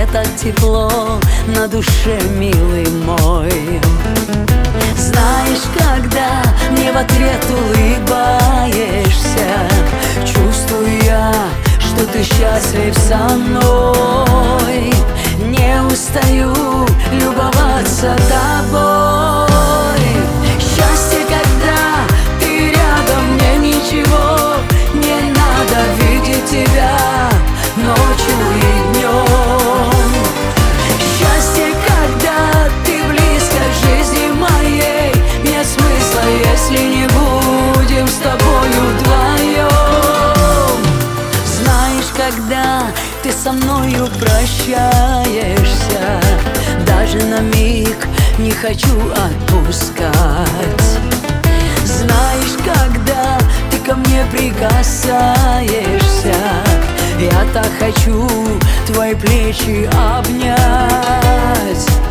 так тепло на душе, милый мой. Знаешь, когда мне в ответ улыбаешься, чувствую я, что ты счастлив со мной. Не устаю любоваться тобой. Счастье, когда ты рядом, мне ничего не надо, видеть тебя ночью и днем. Счастье, когда ты близко к жизни моей, нет смысла, если не будем с тобою вдвоем. Знаешь, когда ты со мною прощаешься, даже на миг не хочу отпускать. Знаешь, когда ты ко мне прикасаешься, я так хочу твои плечи обнять.